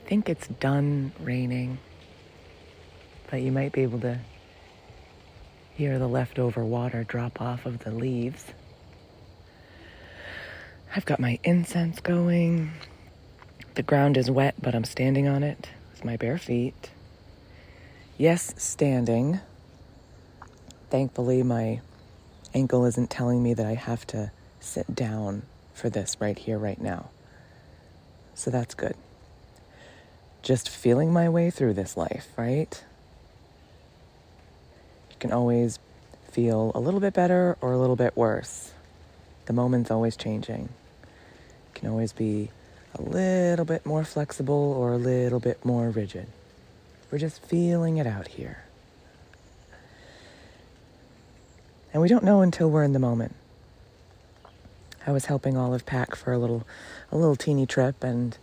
think it's done raining, but you might be able to hear the leftover water drop off of the leaves. I've got my incense going. The ground is wet, but I'm standing on it with my bare feet. Yes, standing. Thankfully, my ankle isn't telling me that I have to sit down for this right here, right now. So that's good. Just feeling my way through this life, right? You can always feel a little bit better or a little bit worse. The moment's always changing. You can always be a little bit more flexible or a little bit more rigid. We're just feeling it out here. And we don't know until we're in the moment. I was helping Olive pack for a little teeny trip, and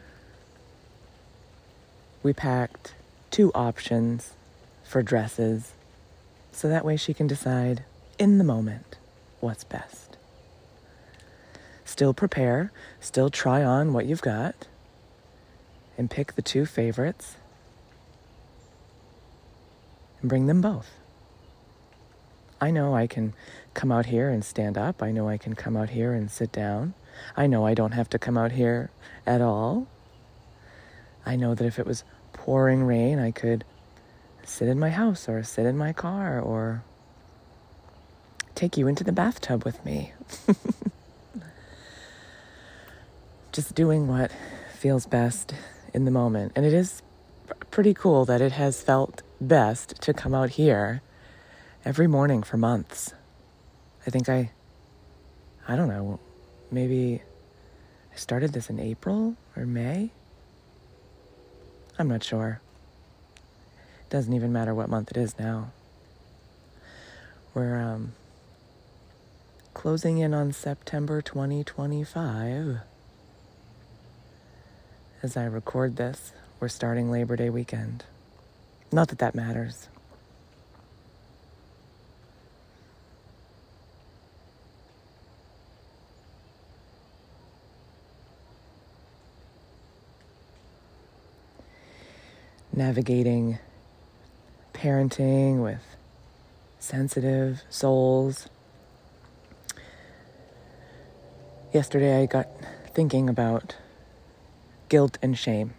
we packed 2 options for dresses, so that way she can decide in the moment what's best. Still prepare, still try on what you've got, and pick the 2 favorites, and bring them both. I know I can come out here and stand up. I know I can come out here and sit down. I know I don't have to come out here at all. I know that if it was pouring rain, I could sit in my house or sit in my car or take you into the bathtub with me. Just doing what feels best in the moment. And it is pretty cool that it has felt best to come out here every morning for months. I think I don't know, maybe I started this in April or May? I'm not sure. It doesn't even matter what month it is now. We're closing in on September 2025. As I record this, we're starting Labor Day weekend. Not that that matters. Navigating parenting with sensitive souls. Yesterday I got thinking about guilt and shame.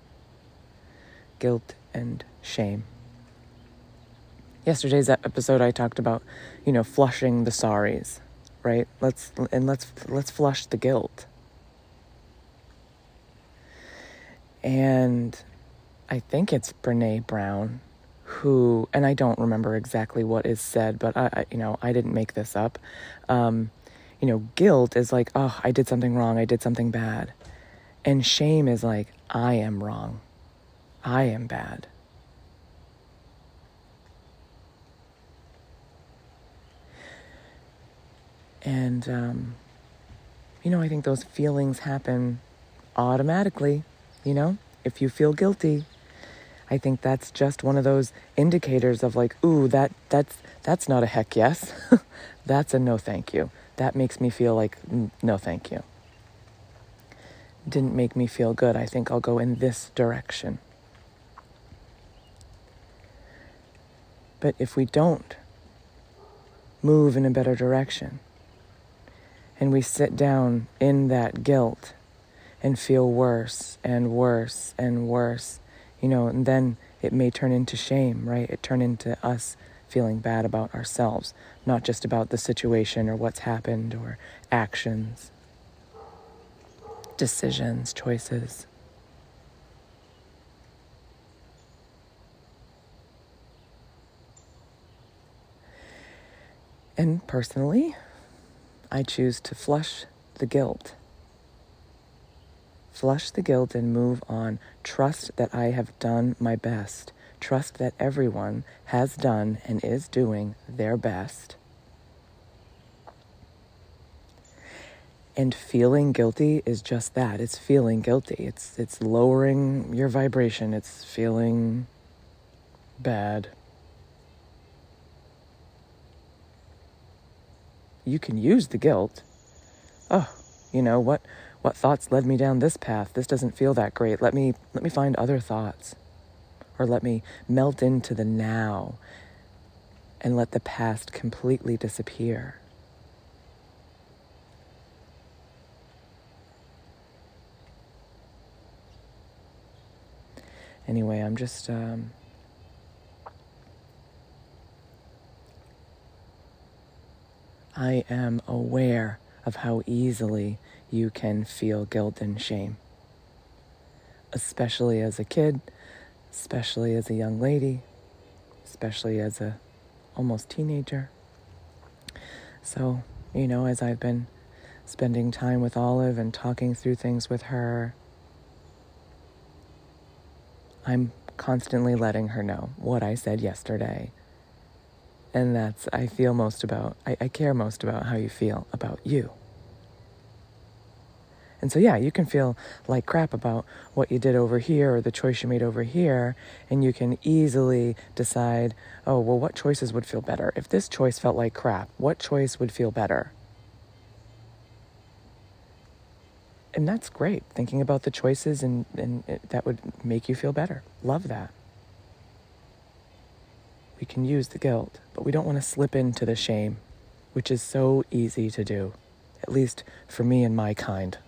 Guilt and shame. Yesterday's episode I talked about, flushing the sorries, right? Let's flush the guilt. And I think it's Brené Brown who, and I don't remember exactly what is said, but I didn't make this up. Guilt is like, oh, I did something wrong. I did something bad. And shame is like, I am wrong. I am bad. And, I think those feelings happen automatically, if you feel guilty. I think that's just one of those indicators of like, ooh, that's not a heck yes. That's a no thank you. That makes me feel like, no thank you. Didn't make me feel good. I think I'll go in this direction. But if we don't move in a better direction, and we sit down in that guilt and feel worse and worse and worse, and then it may turn into shame, right? It turn into us feeling bad about ourselves, not just about the situation or what's happened or actions, decisions, choices. And personally, I choose to flush the guilt. Flush the guilt and move on. Trust that I have done my best. Trust that everyone has done and is doing their best. And feeling guilty is just that. It's feeling guilty. It's lowering your vibration. It's feeling bad. You can use the guilt. Oh, What thoughts led me down this path? This doesn't feel that great. Let me find other thoughts. Or let me melt into the now and let the past completely disappear. Anyway, I'm just I am aware of how easily you can feel guilt and shame, especially as a kid, especially as a young lady, especially as a almost teenager. So, as I've been spending time with Olive and talking through things with her, I'm constantly letting her know what I said yesterday. And that's, I care most about how you feel about you. And so, you can feel like crap about what you did over here or the choice you made over here, and you can easily decide, oh, well, what choices would feel better? If this choice felt like crap, what choice would feel better? And that's great, thinking about the choices and that would make you feel better. Love that. We can use the guilt, but we don't want to slip into the shame, which is so easy to do, at least for me and my kind.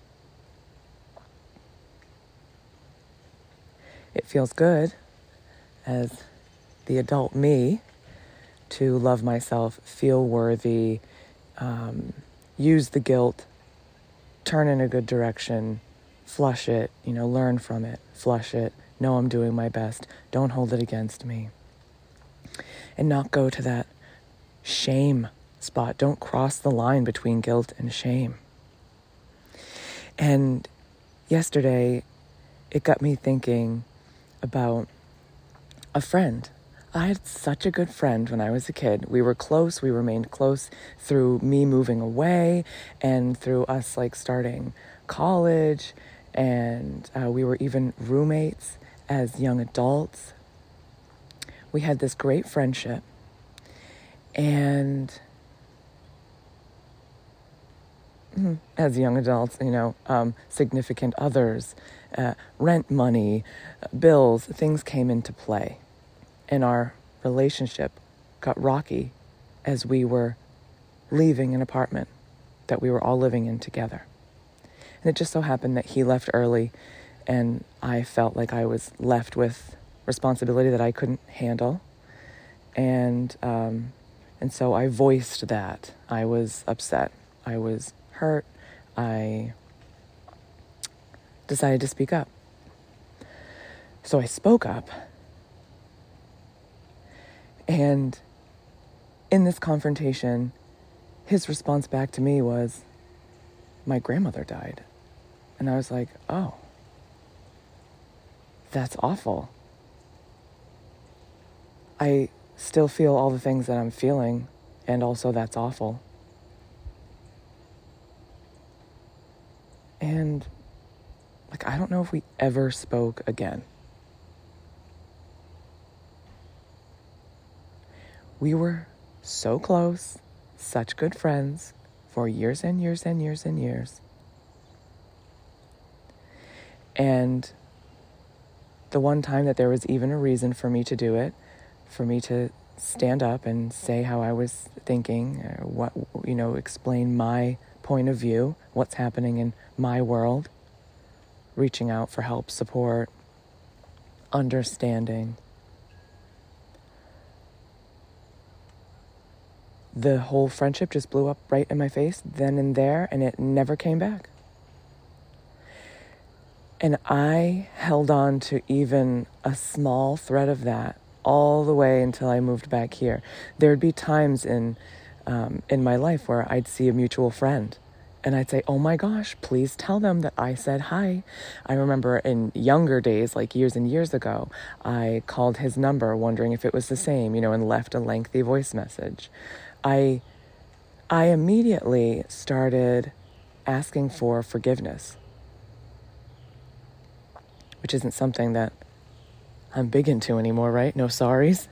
It feels good as the adult me to love myself, feel worthy, use the guilt, turn in a good direction, flush it, learn from it, flush it, know I'm doing my best, don't hold it against me. And not go to that shame spot. Don't cross the line between guilt and shame. And yesterday, it got me thinking about a friend. I had such a good friend when I was a kid. We were close. We remained close through me moving away and through us starting college. And we were even roommates as young adults. We had this great friendship. And as young adults, significant others, rent money, bills, things came into play. And our relationship got rocky as we were leaving an apartment that we were all living in together. And it just so happened that he left early, and I felt like I was left with responsibility that I couldn't handle. And so I voiced that. I was upset. I was hurt. I decided to speak up. So I spoke up. And in this confrontation, his response back to me was, my grandmother died. And I was like, oh, that's awful. I still feel all the things that I'm feeling, and also that's awful. And I don't know if we ever spoke again. We were so close, such good friends for years and years and years and years. And the one time that there was even a reason for me to do it, for me to stand up and say how I was thinking, explain my point of view, what's happening in my world, reaching out for help, support, understanding. The whole friendship just blew up right in my face then and there, and it never came back. And I held on to even a small thread of that all the way until I moved back here. There'd be times in my life where I'd see a mutual friend, and I'd say, oh my gosh, please tell them that I said hi. I remember in younger days, years and years ago, I called his number wondering if it was the same, and left a lengthy voice message. I immediately started asking for forgiveness, which isn't something that I'm big into anymore, right? No sorries.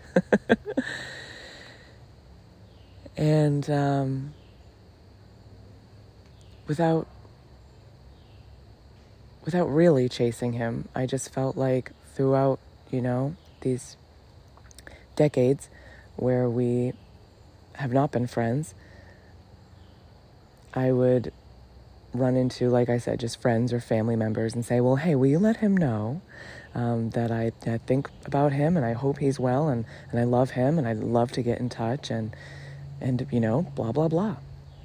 And without without really chasing him. I just felt like throughout, these decades where we have not been friends, I would run into, like I said, just friends or family members and say, well, hey, will you let him know that I think about him and I hope he's well and I love him and I'd love to get in touch and blah, blah, blah.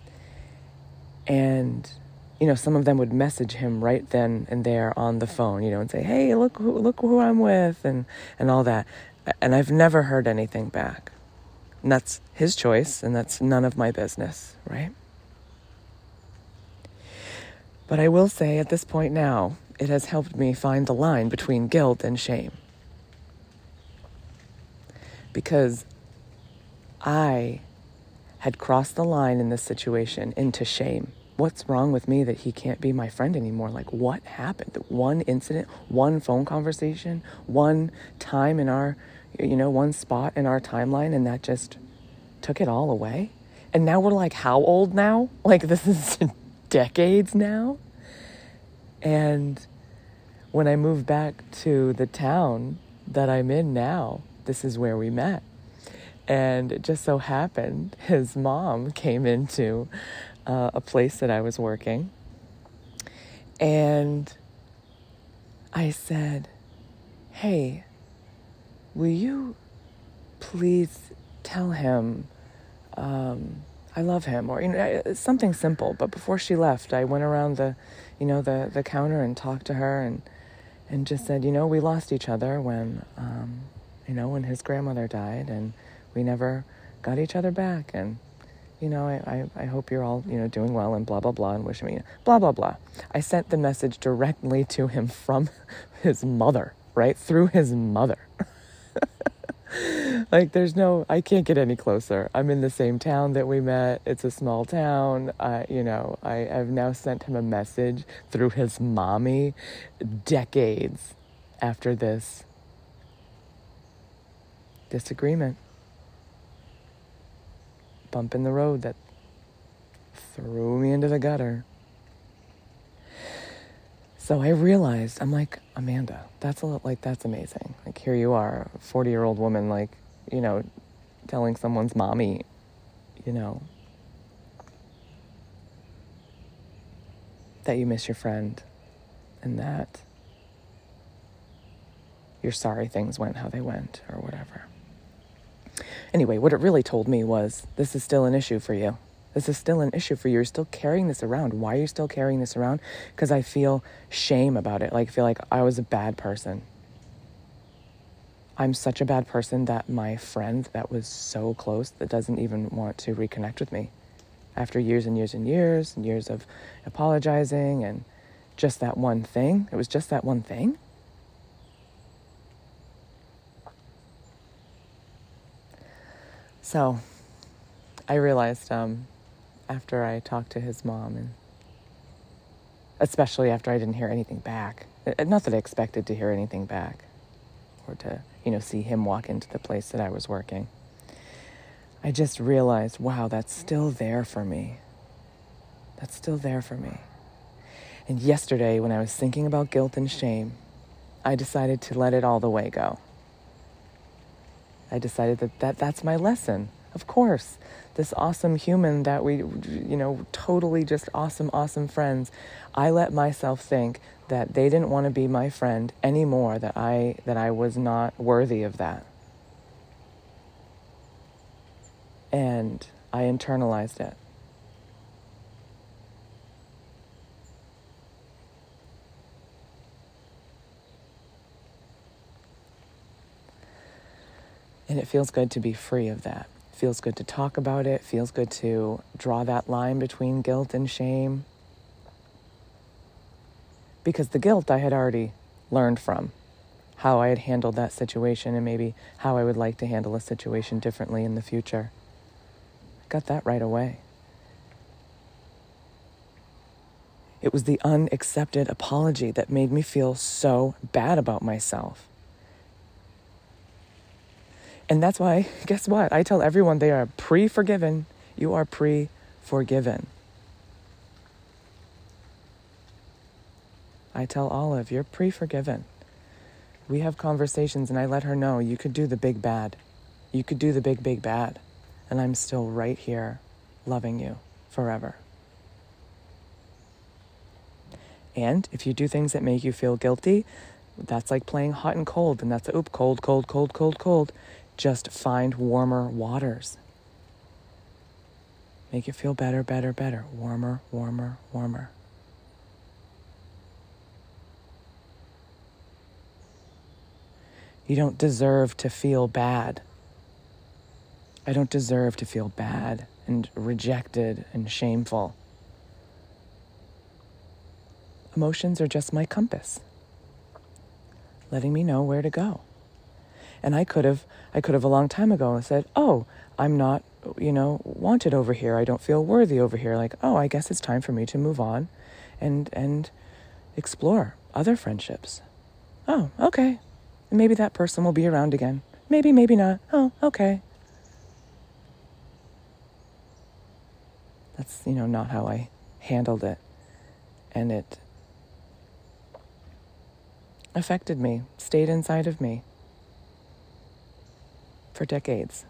And, some of them would message him right then and there on the phone, and say, hey, look who I'm with and all that. And I've never heard anything back. And that's his choice, and that's none of my business, right? But I will say at this point now, it has helped me find the line between guilt and shame. Because I had crossed the line in this situation into shame. What's wrong with me that he can't be my friend anymore? Like, what happened? One incident, one phone conversation, one time in our, one spot in our timeline, and that just took it all away? And now we're like, how old now? Like, this is decades now? And when I moved back to the town that I'm in now, this is where we met. And it just so happened his mom came into a place that I was working. And I said, hey, will you please tell him I love him? Or, something simple. But before she left, I went around the counter and talked to her and just said, we lost each other when his grandmother died, and we never got each other back. And, I hope you're all, doing well and blah, blah, blah, and wishing me blah, blah, blah. I sent the message directly to him from his mother, right? Through his mother. Like, I can't get any closer. I'm in the same town that we met. It's a small town. I've now sent him a message through his mommy decades after this disagreement. Bump in the road that threw me into the gutter. So I realized, I'm like, Amanda, that's amazing. Like, here you are, a 40-year-old woman, like, telling someone's mommy, that you miss your friend and that you're sorry things went how they went or whatever. Anyway, what it really told me was, this is still an issue for you. This is still an issue for you. You're still carrying this around. Why are you still carrying this around? Because I feel shame about it. Like, I feel like I was a bad person. I'm such a bad person that my friend that was so close that doesn't even want to reconnect with me after years and years and years and years of apologizing and just that one thing. It was just that one thing. So I realized after I talked to his mom, and especially after I didn't hear anything back, not that I expected to hear anything back or to, see him walk into the place that I was working, I just realized, wow, that's still there for me. That's still there for me. And yesterday, when I was thinking about guilt and shame, I decided to let it all the way go. I decided that's my lesson. Of course, this awesome human that we, totally just awesome friends, I let myself think that they didn't want to be my friend anymore, that I was not worthy of that. And I internalized it. And it feels good to be free of that. It feels good to talk about it. It feels good to draw that line between guilt and shame. Because the guilt I had already learned from, how I had handled that situation and maybe how I would like to handle a situation differently in the future. I got that right away. It was the unaccepted apology that made me feel so bad about myself. And that's why, guess what? I tell everyone they are pre-forgiven. You are pre-forgiven. I tell Olive, you're pre-forgiven. We have conversations and I let her know you could do the big bad. You could do the big, big bad. And I'm still right here loving you forever. And if you do things that make you feel guilty, that's like playing hot and cold. And that's, cold, cold, cold, cold, cold. Just find warmer waters. Make it feel better, better, better. Warmer, warmer, warmer. You don't deserve to feel bad. I don't deserve to feel bad and rejected and shameful. Emotions are just my compass, letting me know where to go. And I could have a long time ago said, oh, I'm not, wanted over here. I don't feel worthy over here. Like, oh, I guess it's time for me to move on and explore other friendships. Oh, okay. And maybe that person will be around again. Maybe, maybe not. Oh, okay. That's, not how I handled it. And it affected me, stayed inside of me for decades.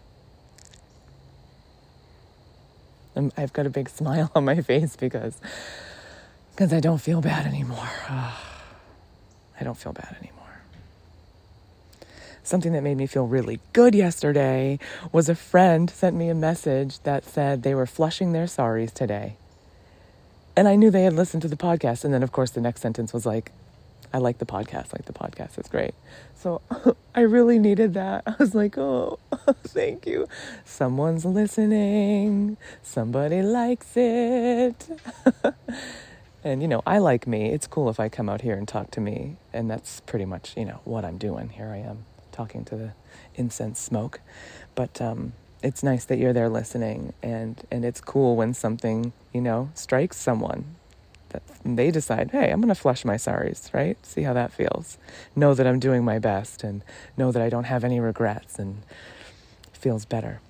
And I've got a big smile on my face because I don't feel bad anymore. I don't feel bad anymore. Something that made me feel really good yesterday was a friend sent me a message that said they were flushing their sorries today. And I knew they had listened to the podcast. And then, of course, the next sentence was like, I like the podcast. Like, the podcast is great. So I really needed that. I was like, oh, thank you. Someone's listening. Somebody likes it. And, I like me. It's cool if I come out here and talk to me. And that's pretty much, what I'm doing. Here I am talking to the incense smoke. But it's nice that you're there listening. And it's cool when something, strikes someone. That they decide, hey, I'm going to flush my sorries, right? See how that feels. Know that I'm doing my best and know that I don't have any regrets and it feels better.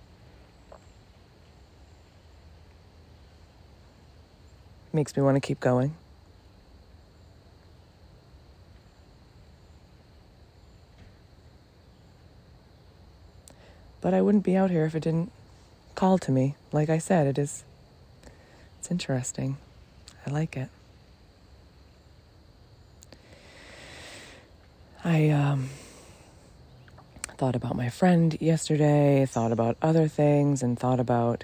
Makes me want to keep going. But I wouldn't be out here if it didn't call to me. Like I said, it's interesting. I like it. I thought about my friend yesterday, thought about other things, and thought about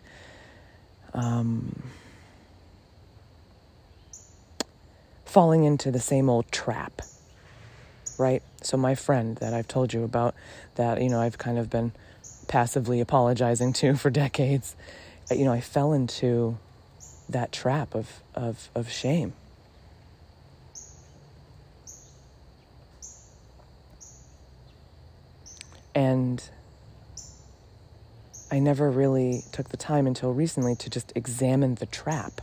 falling into the same old trap, right? So my friend that I've told you about, that, I've kind of been passively apologizing to for decades, I fell into that trap of shame. And I never really took the time until recently to just examine the trap.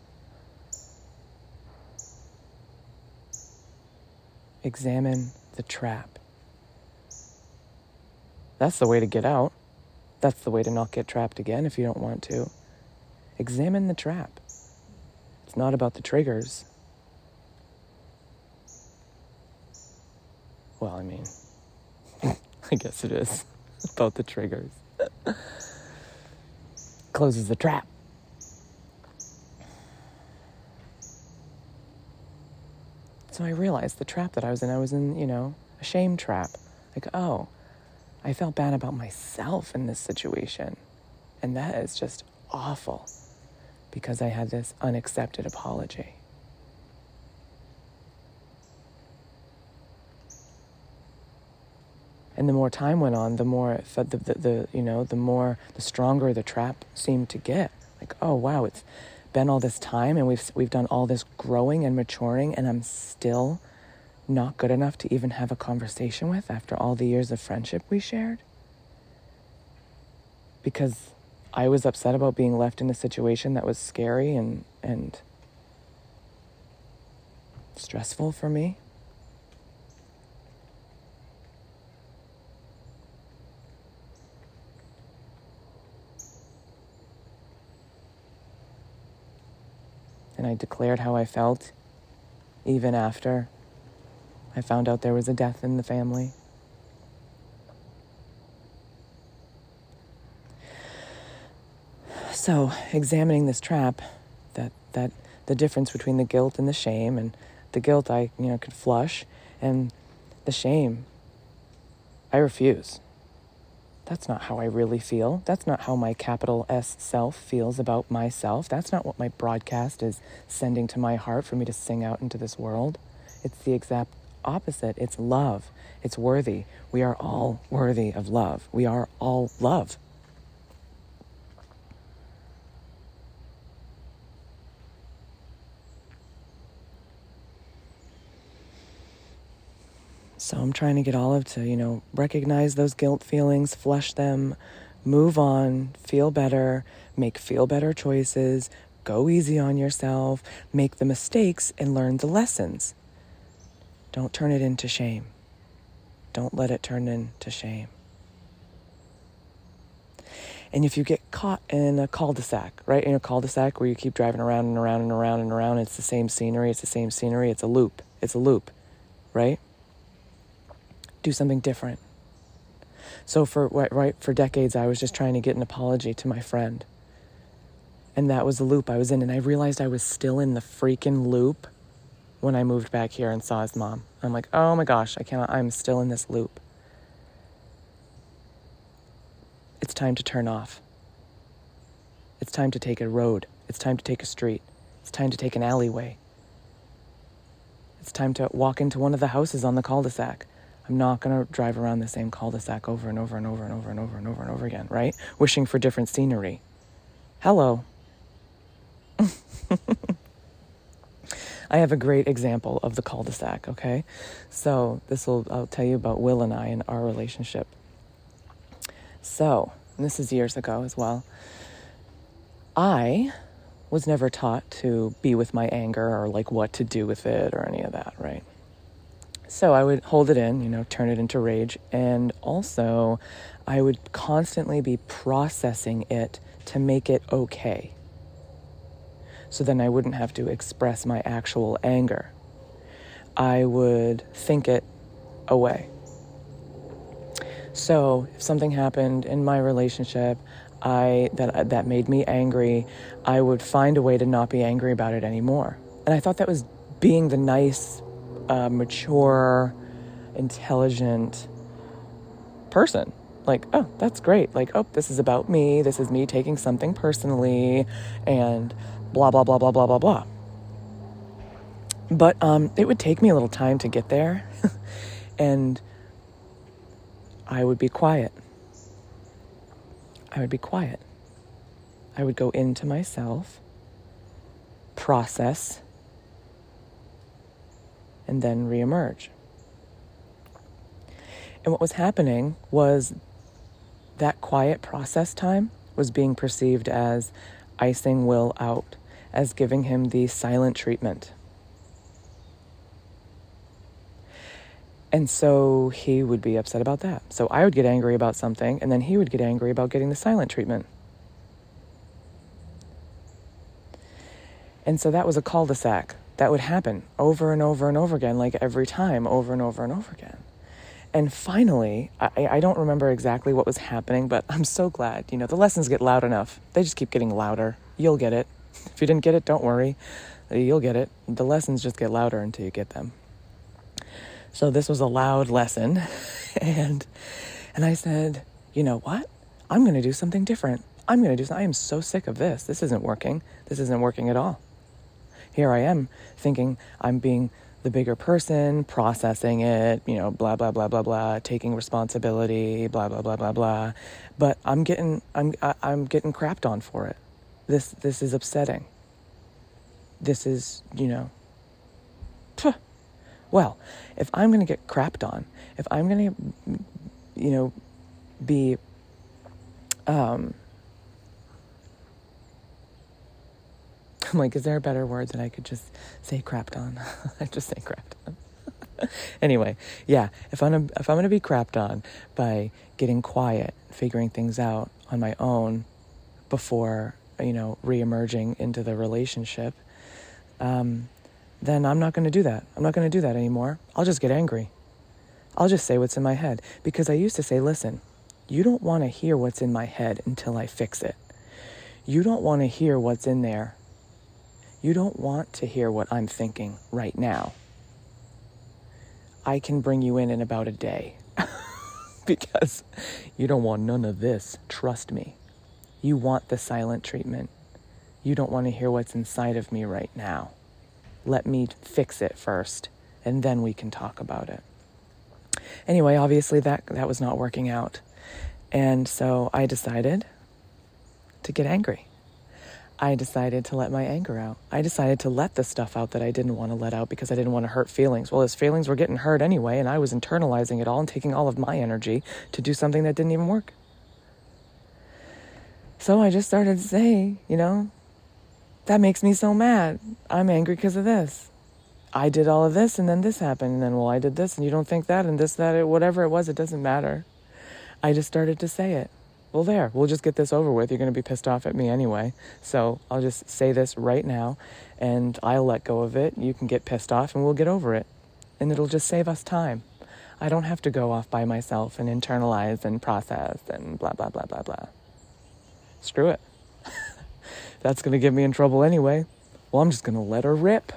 Examine the trap. That's the way to get out. That's the way to not get trapped again if you don't want to. Examine the trap. It's not about the triggers. Well, I mean, I guess it is about the triggers. Closes the trap. So I realized the trap that I was in, a shame trap. Like, oh, I felt bad about myself in this situation. And that is just awful because I had this unaccepted apology. And the more time went on, the more it felt the stronger the trap seemed to get. Like, oh wow, it's been all this time and we've done all this growing and maturing and I'm still not good enough to even have a conversation with after all the years of friendship we shared. Because I was upset about being left in a situation that was scary and stressful for me. And I declared how I felt even after I found out there was a death in the family. So, examining this trap, that the difference between the guilt and the shame, and the guilt I, could flush, and the shame, I refuse. That's not how I really feel. That's not how my capital S self feels about myself. That's not what my broadcast is sending to my heart for me to sing out into this world. It's the exact opposite. It's love. It's worthy. We are all worthy of love. We are all love. So I'm trying to get Olive to, recognize those guilt feelings, flush them, move on, feel better, make feel better choices, go easy on yourself, make the mistakes and learn the lessons. Don't turn it into shame. Don't let it turn into shame. And if you get caught in a cul-de-sac, right? In a cul-de-sac where you keep driving around and around and around and around, it's the same scenery, it's a loop, right? Do something different. So for decades, I was just trying to get an apology to my friend. And that was the loop I was in. And I realized I was still in the freaking loop when I moved back here and saw his mom. I'm like, oh my gosh, I'm still in this loop. It's time to turn off. It's time to take a road. It's time to take a street. It's time to take an alleyway. It's time to walk into one of the houses on the cul-de-sac. I'm not going to drive around the same cul-de-sac over and over and over and over and over and over and over again, right? Wishing for different scenery. Hello. I have a great example of the cul-de-sac, okay? So I'll tell you about Will and I and our relationship. So, and this is years ago as well. I was never taught to be with my anger or like what to do with it or any of that, right? So I would hold it in, turn it into rage. And also I would constantly be processing it to make it okay. So then I wouldn't have to express my actual anger. I would think it away. So if something happened in my relationship that made me angry, I would find a way to not be angry about it anymore. And I thought that was being the nice, mature, intelligent person. Like, oh, that's great. Like, oh, this is about me. This is me taking something personally and blah, blah, blah, blah, blah, blah, blah. But it would take me a little time to get there. And I would be quiet. I would go into myself, process, and then reemerge. And what was happening was that quiet process time was being perceived as icing Will out, as giving him the silent treatment. And so he would be upset about that. So I would get angry about something, and then he would get angry about getting the silent treatment. And so that was a cul-de-sac that would happen over and over and over again, like every time, over and over and over again. And finally, I don't remember exactly what was happening, but I'm so glad, the lessons get loud enough. They just keep getting louder. You'll get it. If you didn't get it, don't worry. You'll get it. The lessons just get louder until you get them. So this was a loud lesson. And I said, you know what? I'm going to do something different. I am so sick of this. This isn't working. This isn't working at all. Here I am thinking I'm being the bigger person, processing it, blah, blah, blah, blah, blah, taking responsibility, blah, blah, blah, blah, blah. But I'm getting crapped on for it. This is upsetting. This is, well, if I'm going to get crapped on, if I'm going to, be, I'm like, is there a better word that I could just say crapped on? I just say crapped on. Anyway, yeah, if I'm going to be crapped on by getting quiet, figuring things out on my own before, reemerging into the relationship, then I'm not going to do that. I'm not going to do that anymore. I'll just get angry. I'll just say what's in my head. Because I used to say, listen, you don't want to hear what's in my head until I fix it. You don't want to hear what's in there. You don't want to hear what I'm thinking right now. I can bring you in about a day. Because you don't want none of this. Trust me. You want the silent treatment. You don't want to hear what's inside of me right now. Let me fix it first, and then we can talk about it. Anyway, obviously that was not working out. And so I decided to get angry. I decided to let my anger out. I decided to let the stuff out that I didn't want to let out because I didn't want to hurt feelings. Well, his feelings were getting hurt anyway, and I was internalizing it all and taking all of my energy to do something that didn't even work. So I just started to say, that makes me so mad. I'm angry because of this. I did all of this, and then this happened, and then, well, I did this, and you don't think that, and this, that, whatever it was, it doesn't matter. I just started to say it. Well, there, we'll just get this over with. You're going to be pissed off at me anyway. So I'll just say this right now, and I'll let go of it. You can get pissed off, and we'll get over it. And it'll just save us time. I don't have to go off by myself and internalize and process and blah, blah, blah, blah, blah. Screw it. That's going to get me in trouble anyway. Well, I'm just going to let her rip.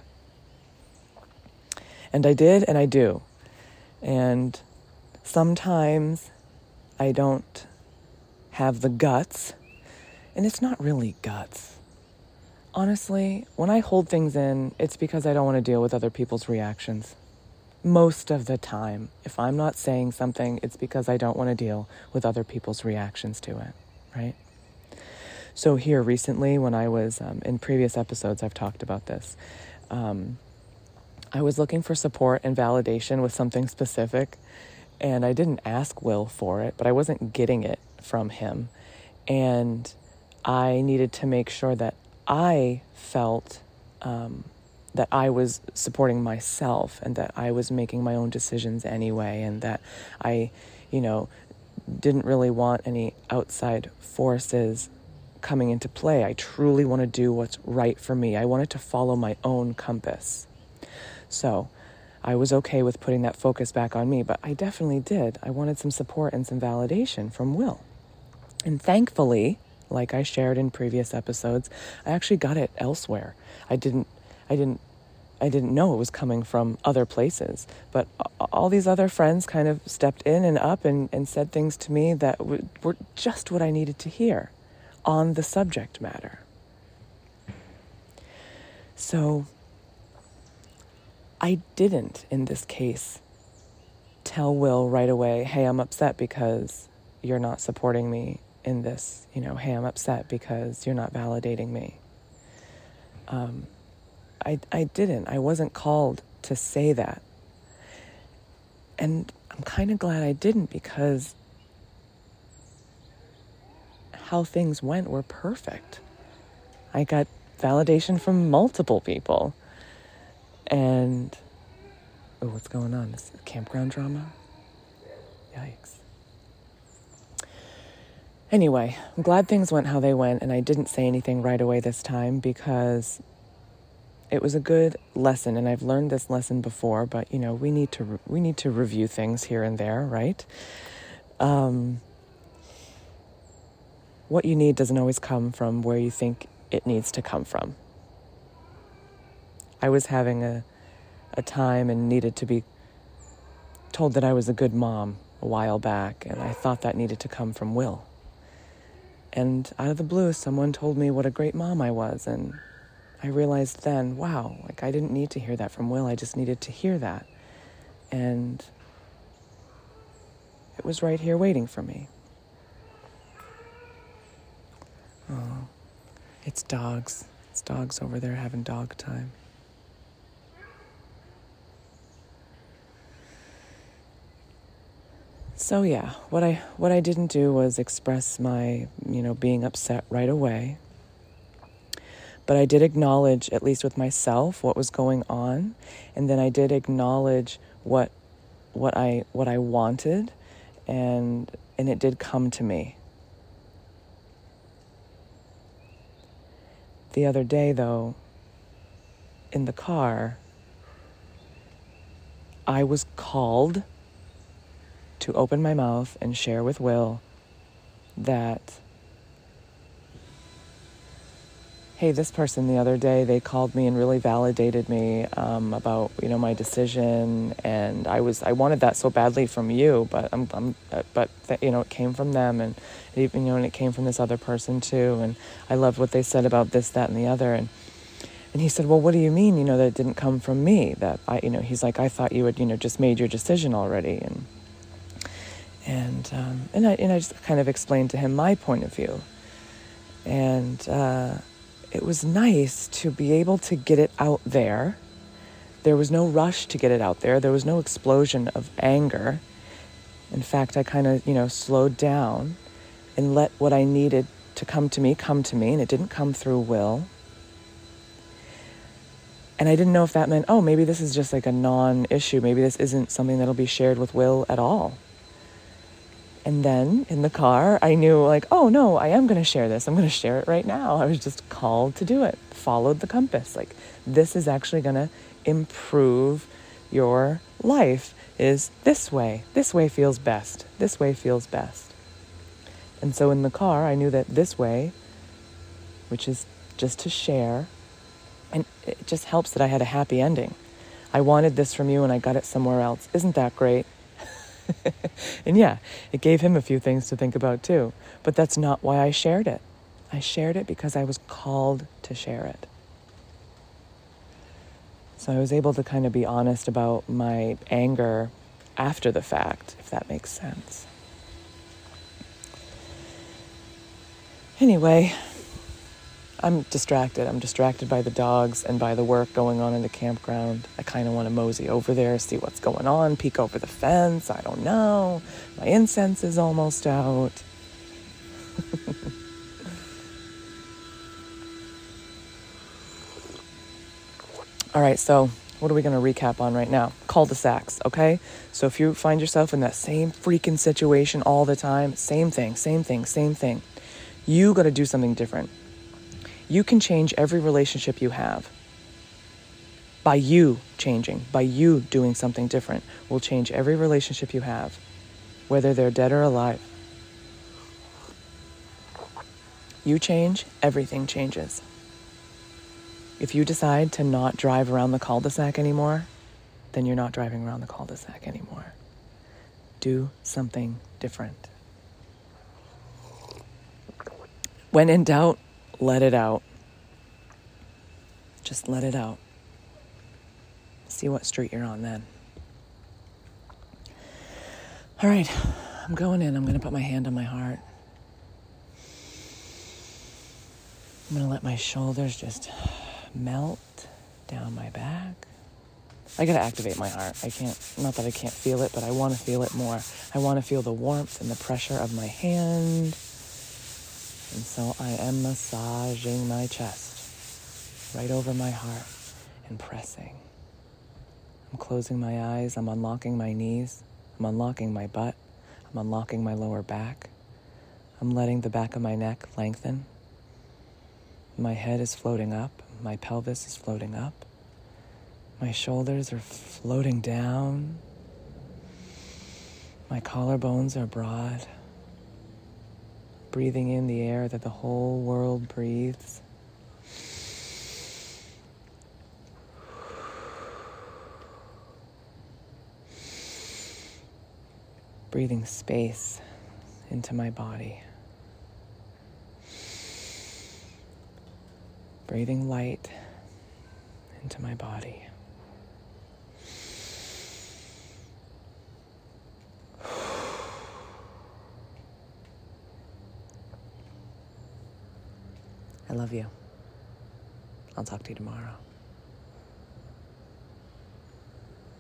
And I did, and I do. And sometimes I don't have the guts, and it's not really guts. Honestly, when I hold things in, it's because I don't want to deal with other people's reactions. Most of the time, if I'm not saying something, it's because I don't want to deal with other people's reactions to it, right? So here recently, when I was, in previous episodes, I've talked about this, I was looking for support and validation with something specific, and I didn't ask Will for it, but I wasn't getting it from him. And I needed to make sure that I felt that I was supporting myself and that I was making my own decisions anyway, and that I, didn't really want any outside forces coming into play. I truly want to do what's right for me. I wanted to follow my own compass. So I was okay with putting that focus back on me, but I definitely did. I wanted some support and some validation from Will. And thankfully, like I shared in previous episodes, I actually got it elsewhere. I didn't know it was coming from other places, but all these other friends kind of stepped in and up and said things to me that were just what I needed to hear on the subject matter. So I didn't, in this case, tell Will right away, hey, I'm upset because you're not supporting me in this. Hey, I'm upset because you're not validating me. I didn't. I wasn't called to say that. And I'm kind of glad I didn't, because how things went were perfect. I got validation from multiple people. And, what's going on? This campground drama? Yikes. Anyway, I'm glad things went how they went, and I didn't say anything right away this time because it was a good lesson, and I've learned this lesson before, but, we need to review things here and there, right? What you need doesn't always come from where you think it needs to come from. I was having a time and needed to be told that I was a good mom a while back, and I thought that needed to come from Will. And out of the blue, someone told me what a great mom I was, and I realized then, wow, I didn't need to hear that from Will, I just needed to hear that. And it was right here waiting for me. Oh, it's dogs. It's dogs over there having dog time. So yeah, what I didn't do was express my, being upset right away. But I did acknowledge, at least with myself, what was going on, and then I did acknowledge what I wanted, and it did come to me. The other day, though, in the car, I was called to open my mouth and share with Will that, hey, this person the other day, they called me and really validated me about, my decision, and I wanted that so badly from you, but it came from them, and even, and it came from this other person too, and I loved what they said about this, that, and the other, and he said, well, what do you mean, that it didn't come from me, that he's like, I thought you had, just made your decision already, and I just kind of explained to him my point of view, and it was nice to be able to get it out there. There was no rush to get it out there. There was no explosion of anger. In fact, I kind of, slowed down and let what I needed to come to me, and it didn't come through Will. And I didn't know if that meant, oh, maybe this is just like a non-issue. Maybe this isn't something that'll be shared with Will at all. And then in the car, I knew oh, no, I am going to share this. I'm going to share it right now. I was just called to do it. Followed the compass. This is actually going to improve your life is this way. This way feels best. This way feels best. And so in the car, I knew that this way, which is just to share, and it just helps that I had a happy ending. I wanted this from you and I got it somewhere else. Isn't that great? And yeah, it gave him a few things to think about too. But that's not why I shared it. I shared it because I was called to share it. So I was able to kind of be honest about my anger after the fact, if that makes sense. Anyway, I'm distracted. I'm distracted by the dogs and by the work going on in the campground. I kind of want to mosey over there, see what's going on, peek over the fence. I don't know. My incense is almost out. All right, so what are we going to recap on right now? Cul-de-sacs, okay? So if you find yourself in that same freaking situation all the time, same thing. You got to do something different. You can change every relationship you have. By you changing, by you doing something different, will change every relationship you have, whether they're dead or alive. You change, everything changes. If you decide to not drive around the cul-de-sac anymore, then you're not driving around the cul-de-sac anymore. Do something different. When in doubt, let it out. Just let it out. See what street you're on then. All right, I'm going in. I'm going to put my hand on my heart. I'm going to let my shoulders just melt down my back. I got to activate my heart. Not that I can't feel it, but I want to feel it more. I want to feel the warmth and the pressure of my hand. And so I am massaging my chest right over my heart and pressing. I'm closing my eyes. I'm unlocking my knees. I'm unlocking my butt. I'm unlocking my lower back. I'm letting the back of my neck lengthen. My head is floating up. My pelvis is floating up. My shoulders are floating down. My collarbones are broad. Breathing in the air that the whole world breathes. Breathing space into my body. Breathing light into my body. I love you. I'll talk to you tomorrow.